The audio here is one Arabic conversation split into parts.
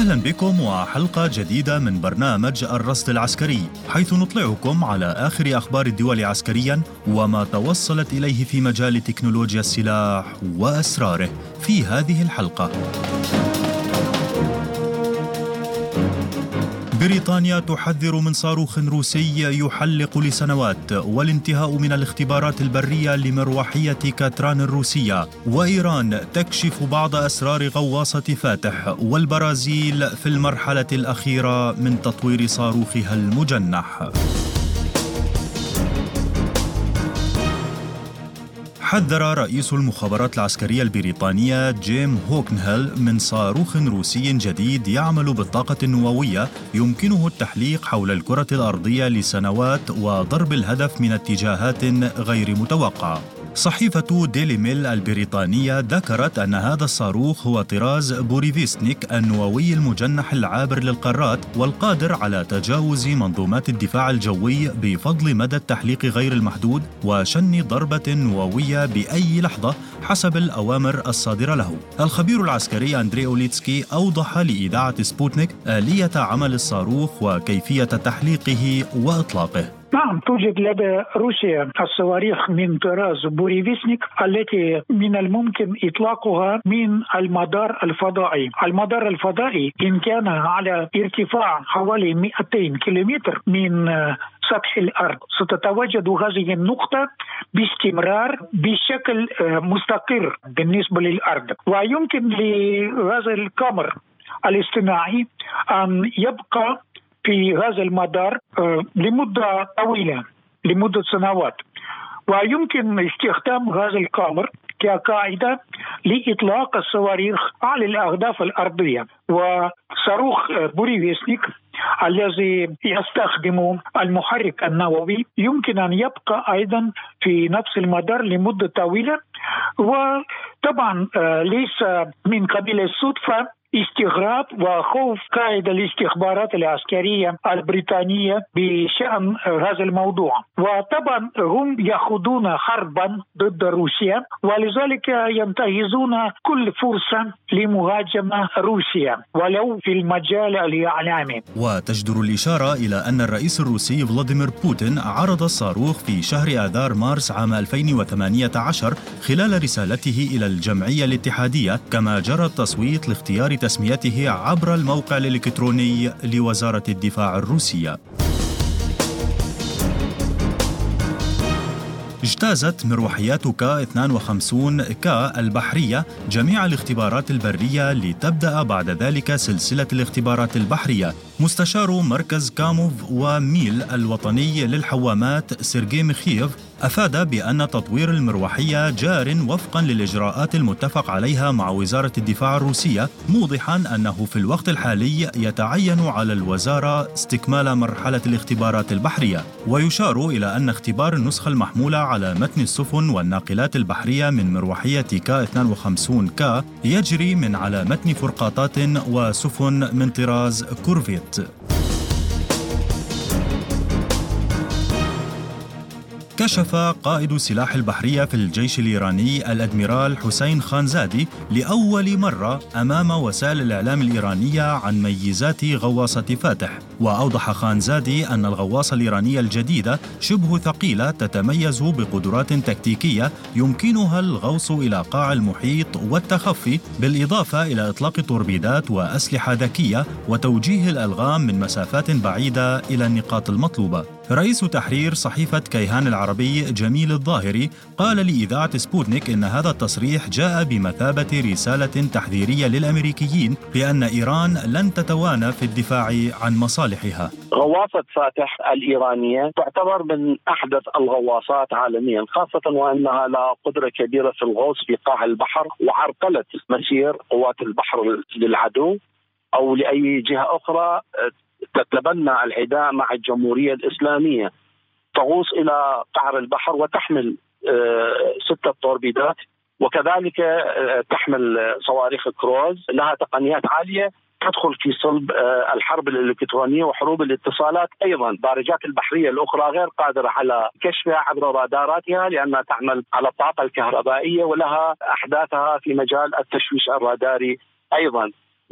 أهلا بكم وحلقة جديدة من برنامج الرصد العسكري، حيث نطلعكم على آخر أخبار الدول عسكريا وما توصلت إليه في مجال تكنولوجيا السلاح وأسراره. في هذه الحلقة، بريطانيا تحذر من صاروخ روسي يحلق لسنوات، والانتهاء من الاختبارات البرية لمروحية كاتران الروسية، وإيران تكشف بعض أسرار غواصة فاتح، والبرازيل في المرحلة الأخيرة من تطوير صاروخها المجنح. حذر رئيس المخابرات العسكرية البريطانية جيم هوكنهيل من صاروخ روسي جديد يعمل بالطاقة النووية يمكنه التحليق حول الكرة الأرضية لسنوات وضرب الهدف من اتجاهات غير متوقعة. صحيفة ديلي ميل البريطانية ذكرت أن هذا الصاروخ هو طراز بوريفيستنيك النووي المجنح العابر للقارات، والقادر على تجاوز منظومات الدفاع الجوي بفضل مدى التحليق غير المحدود وشن ضربة نووية بأي لحظة حسب الأوامر الصادرة له. الخبير العسكري أندري أوليتسكي أوضح لإذاعة سبوتنيك آلية عمل الصاروخ وكيفية تحليقه وإطلاقه. نعم، توجد لدى روسيا الصواريخ من طراز بوريفيسنيك التي من الممكن إطلاقها من المدار الفضائي. المدار الفضائي إن كان على ارتفاع حوالي 200 كيلومتر من سطح الأرض، ستتواجد هذه النقطة باستمرار بشكل مستقر بالنسبة للأرض، ويمكن لهذا القمر الاصطناعي أن يبقى في هذا المدار لمدة طويلة، لمدة سنوات، ويمكن استخدام هذا القمر كقاعدة لإطلاق الصواريخ على الأهداف الأرضية. وصاروخ بوريفيسنيك الذي يستخدم المحرك النووي يمكن أن يبقى أيضا في نفس المدار لمدة طويلة. وطبعا ليس من قبيل الصدفة استغراب وخوف قائد الاستخبارات العسكرية البريطانية بشأن هذا الموضوع، وطبعا هم يخوضون حربا ضد روسيا، ولذلك ينتهزون كل فرصة لمهاجمة روسيا ولو في المجال الإعلامي. وتجدر الإشارة إلى أن الرئيس الروسي فلاديمير بوتين عرض الصاروخ في شهر آذار مارس عام 2018 خلال رسالته إلى الجمعية الاتحادية، كما جرى التصويت لاختيار تسميته عبر الموقع الإلكتروني لوزارة الدفاع الروسية. اجتازت مروحيات كا-52 البحرية جميع الاختبارات البرية لتبدأ بعد ذلك سلسلة الاختبارات البحرية. مستشار مركز كاموف وميل الوطني للحوامات سيرجي ميخييف أفاد بأن تطوير المروحية جار وفقا للإجراءات المتفق عليها مع وزارة الدفاع الروسية، موضحا أنه في الوقت الحالي يتعين على الوزارة استكمال مرحلة الاختبارات البحرية. ويشار إلى أن اختبار النسخة المحمولة على متن السفن والناقلات البحرية من مروحية كا-52 يجري من على متن فرقاطات وسفن من طراز كورفيت. كشف قائد سلاح البحرية في الجيش الإيراني الأدميرال حسين خانزادي لأول مرة أمام وسائل الإعلام الإيرانية عن ميزات غواصة فاتح. وأوضح خانزادي أن الغواصة الإيرانية الجديدة شبه ثقيلة تتميز بقدرات تكتيكية يمكنها الغوص إلى قاع المحيط والتخفي، بالإضافة إلى إطلاق توربيدات وأسلحة ذكية وتوجيه الألغام من مسافات بعيدة إلى النقاط المطلوبة. رئيس تحرير صحيفة كيهان العربي جميل الظاهري قال لإذاعة سبوتنيك إن هذا التصريح جاء بمثابة رسالة تحذيرية للأمريكيين بأن إيران لن تتوانى في الدفاع عن مصالحها. غواصة فاتح الإيرانية تعتبر من أحدث الغواصات عالميا، خاصة وأنها لها قدرة كبيرة في الغوص في قاع البحر وعرقلة مسير قوات البحر للعدو أو لأي جهة أخرى تتبنى العداء مع الجمهورية الإسلامية. تغوص إلى قعر البحر وتحمل 6 توربيدات، وكذلك تحمل صواريخ كروز لها تقنيات عالية تدخل في صلب الحرب الإلكترونية وحروب الاتصالات. أيضا البارجات البحرية الأخرى غير قادرة على كشفها عبر راداراتها لأنها تعمل على الطاقة الكهربائية ولها أحداثها في مجال التشويش الراداري. أيضا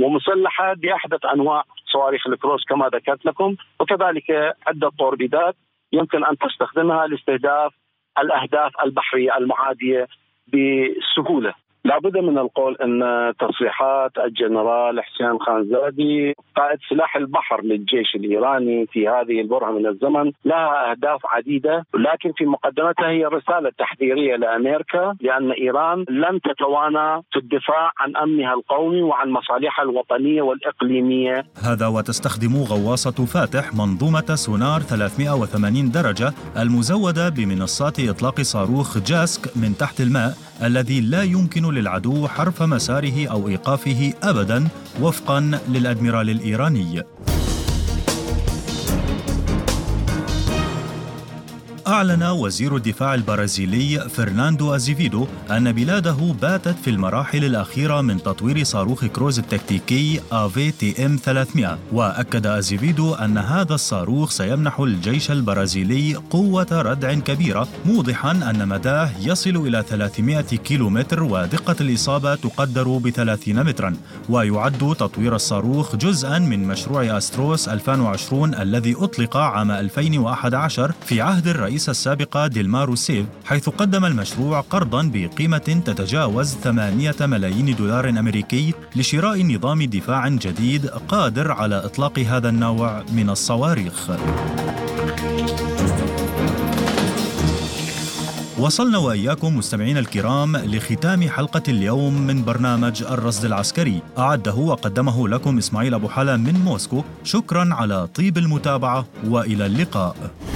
ومسلحة بأحدث أنواع صواريخ الكروز كما ذكرت لكم، وكذلك عدة توربيدات يمكن أن تستخدمها لاستهداف الأهداف البحرية المعادية بسهولة. لابد من القول أن تصريحات الجنرال حسين خانزادي قائد سلاح البحر للجيش الإيراني في هذه البرهة من الزمن لها أهداف عديدة، لكن في مقدمتها هي رسالة تحذيرية لأمريكا، لأن إيران لن تتوانى في الدفاع عن أمنها القومي وعن مصالحها الوطنية والإقليمية. هذا وتستخدم غواصة فاتح منظومة سونار 380 درجة المزودة بمنصات إطلاق صاروخ جاسك من تحت الماء الذي لا يمكن للعدو حرف مساره أو إيقافه أبداً وفقاً للأدميرال الإيراني. أعلن وزير الدفاع البرازيلي فرناندو أزيفيدو أن بلاده باتت في المراحل الأخيرة من تطوير صاروخ كروز التكتيكي AVTM 300، وأكد أزيفيدو أن هذا الصاروخ سيمنح الجيش البرازيلي قوة ردع كبيرة، موضحاً أن مداه يصل إلى 300 كيلومتر ودقة الإصابة تقدر ب30 متراً. ويعد تطوير الصاروخ جزءاً من مشروع أستروس 2020 الذي أطلق عام 2011 في عهد الرئيس السابقة ديلما روسيف، حيث قدم المشروع قرضاً بقيمة تتجاوز 8 ملايين دولار أمريكي لشراء نظام دفاع جديد قادر على إطلاق هذا النوع من الصواريخ. وصلنا وإياكم مستمعين الكرام لختام حلقة اليوم من برنامج الرصد العسكري، أعده وقدمه لكم إسماعيل أبو حلا من موسكو. شكراً على طيب المتابعة وإلى اللقاء.